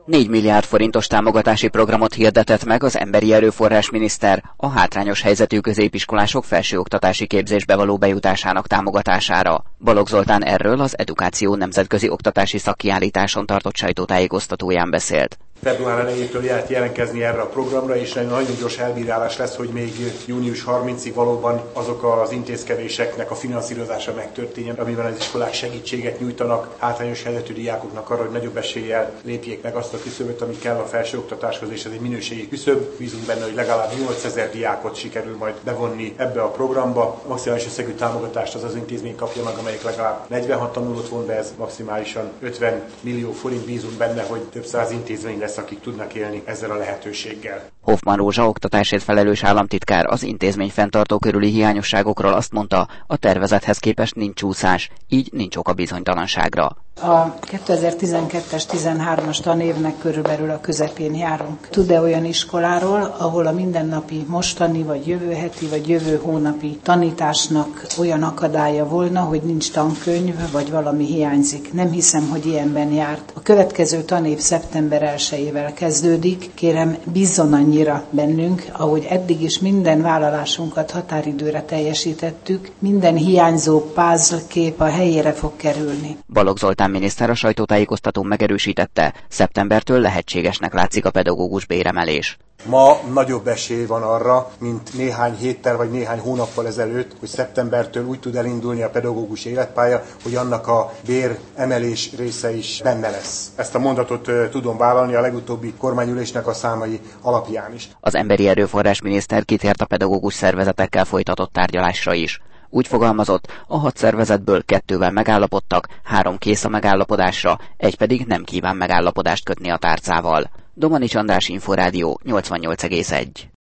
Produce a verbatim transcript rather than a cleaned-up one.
négy milliárd forintos támogatási programot hirdetett meg az emberi erőforrás miniszter a hátrányos helyzetű középiskolások felsőoktatási képzésbe való bejutásának támogatására. Balogh Zoltán erről az Edukáció nemzetközi oktatási szakkiállításon tartott sajtótájékoztatóján beszélt. Február elejétől lehet jelentkezni erre a programra, és egy nagyon gyors elbírálás lesz, hogy még június harmincadikáig valóban azok az intézkedéseknek a finanszírozása megtörténjen, amiben az iskolák segítséget nyújtanak hátrányos helyzetű diákoknak arra, hogy nagyobb eséllyel lépjék meg azt a küszöböt, ami kell a felsőoktatáshoz, és ez egy minőségi küszöb. Bízunk benne, hogy legalább nyolcezer diákot sikerül majd bevonni ebbe a programba. Maximális összegű támogatást az az intézmény kapja meg, amelyik legalább negyvenhat tanulót von be, ez maximálisan ötven millió forint. Bízunk benne, hogy több száz intézmény lesz, akik tudnak élni ezzel a lehetőséggel. Hoffmann Rózsa oktatásért felelős államtitkár az intézmény fenntartó körüli hiányosságokról azt mondta, a tervezethez képest nincs csúszás, így nincs oka bizonytalanságra. A kétezer-tizenkettes tizenhármas tanévnek körülbelül a közepén járunk. Tud-e olyan iskoláról, ahol a mindennapi mostani, vagy jövő heti, vagy jövő hónapi tanításnak olyan akadálya volna, hogy nincs tankönyv, vagy valami hiányzik? Nem hiszem, hogy ilyenben járt. A következő tanév szeptember elsejével kezdődik. Kérem, bízzon annyira bennünk, ahogy eddig is minden vállalásunkat határidőre teljesítettük, minden hiányzó puzzle kép a helyére fog kerülni. Balogh Zoltán miniszter a sajtótájékoztatón megerősítette, szeptembertől lehetségesnek látszik a pedagógus béremelés. Ma nagyobb esély van arra, mint néhány héttel vagy néhány hónappal ezelőtt, hogy szeptembertől úgy tud elindulni a pedagógus életpálya, hogy annak a béremelés része is benne lesz. Ezt a mondatot uh, tudom vállalni a legutóbbi kormányülésnek a számai alapján is. Az emberi erőforrás miniszter kitért a pedagógus szervezetekkel folytatott tárgyalásra is. Úgy fogalmazott, a hat szervezetből kettővel megállapodtak, három kész a megállapodásra, egy pedig nem kíván megállapodást kötni a tárcával. Domanics András, Inforádió, nyolcvannyolc egész egy.